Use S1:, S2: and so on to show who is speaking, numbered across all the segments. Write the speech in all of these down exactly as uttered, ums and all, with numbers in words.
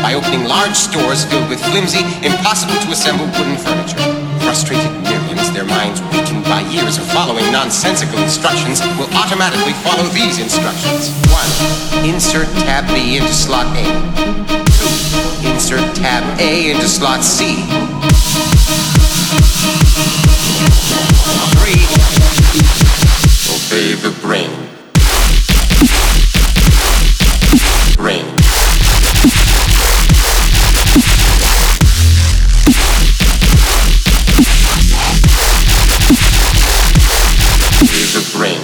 S1: by opening large stores filled with flimsy, impossible to assemble wooden furniture. Frustrated millions, their minds weakened by years of following nonsensical instructions, will automatically follow these instructions. one. Insert tab B into slot A. two. Insert tab A into slot C. three. Obey the brain. Brain. Obey the brain.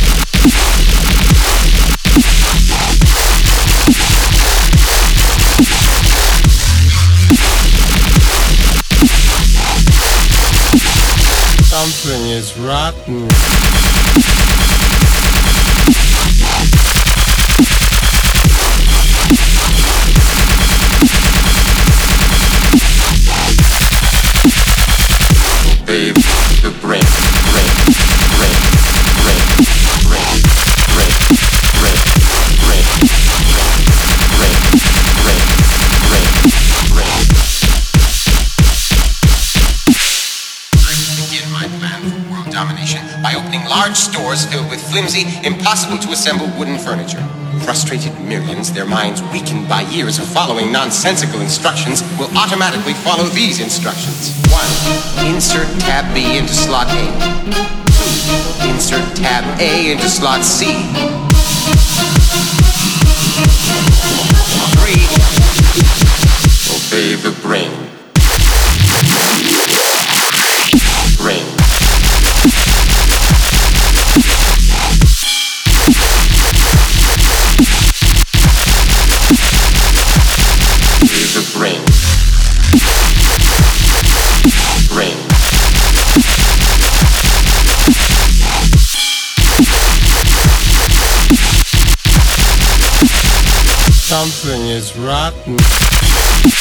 S2: Something is rotten.
S1: Obey the brain. Brain. Brain. Brain. Brain. Brain. Brain. Brain. Brain. Brain. Brain. Brain. Begin my plan for world domination by opening large stores filled with flimsy, impossible to assemble wooden furniture. Frustrated millions, their minds weakened by years of following nonsensical instructions, will automatically follow these instructions. one. Insert tab B into slot A. two. Insert tab A into slot C. three. Obey the brain. Brain. Obey the brain. Brain.
S2: Something is rotten.